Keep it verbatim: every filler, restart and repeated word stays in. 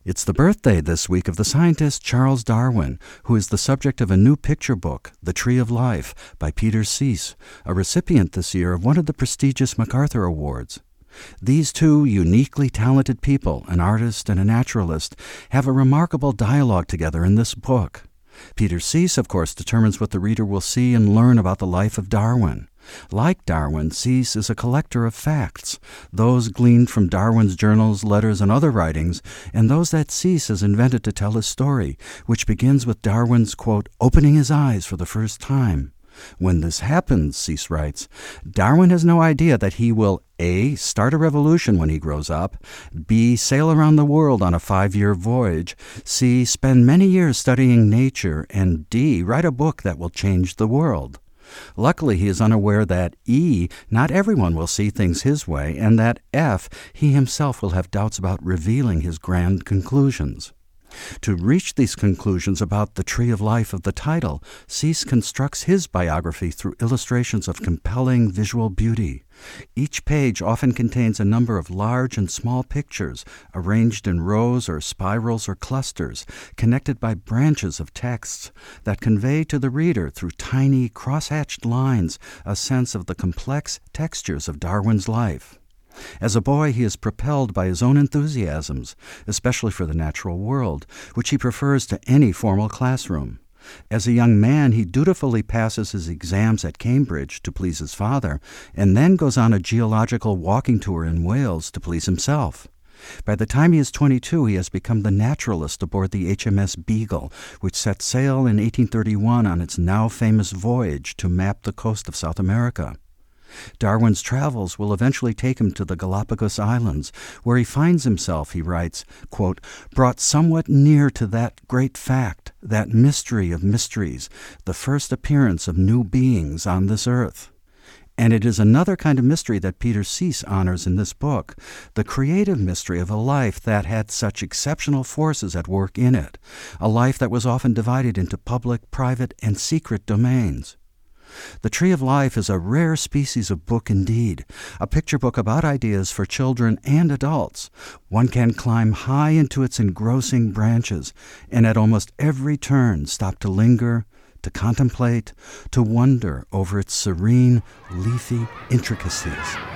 It's the birthday this week of the scientist Charles Darwin, who is the subject of a new picture book, The Tree of Life, by Peter Seiss, a recipient this year of one of the prestigious MacArthur Awards. These two uniquely talented people, an artist and a naturalist, have a remarkable dialogue together in this book. Peter Seiss, of course, determines what the reader will see and learn about the life of Darwin. Like Darwin, Seiss is a collector of facts, those gleaned from Darwin's journals, letters, and other writings, and those that Seiss has invented to tell his story, which begins with Darwin's, quote, opening his eyes for the first time. When this happens, Seiss writes, Darwin has no idea that he will A. start a revolution when he grows up, B. sail around the world on a five-year voyage, C. spend many years studying nature, and D. write a book that will change the world. Luckily, he is unaware that E, not everyone will see things his way, and that F, he himself will have doubts about revealing his grand conclusions. To reach these conclusions about the Tree of Life of the title, Seiss constructs his biography through illustrations of compelling visual beauty. Each page often contains a number of large and small pictures, arranged in rows or spirals or clusters, connected by branches of texts that convey to the reader through tiny cross-hatched lines a sense of the complex textures of Darwin's life. As a boy, he is propelled by his own enthusiasms, especially for the natural world, which he prefers to any formal classroom. As a young man, he dutifully passes his exams at Cambridge to please his father, and then goes on a geological walking tour in Wales to please himself. By the time he is twenty-two, he has become the naturalist aboard the H M S Beagle, which set sail in eighteen thirty-one on its now famous voyage to map the coast of South America. Darwin's travels will eventually take him to the Galapagos Islands, where he finds himself, he writes, quote, brought somewhat near to that great fact, that mystery of mysteries, the first appearance of new beings on this earth. And it is another kind of mystery that Peter Seiss honors in this book, the creative mystery of a life that had such exceptional forces at work in it, a life that was often divided into public, private, and secret domains. The Tree of Life is a rare species of book indeed, a picture book about ideas for children and adults. One can climb high into its engrossing branches, and at almost every turn stop to linger, to contemplate, to wonder over its serene, leafy intricacies.